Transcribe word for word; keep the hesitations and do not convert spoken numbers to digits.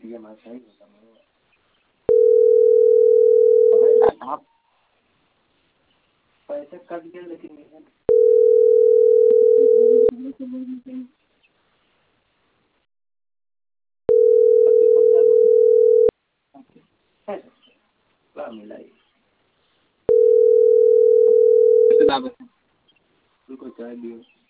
ATM है सही आप पैसे कट गए लेकिन मिला उनको चाय दियो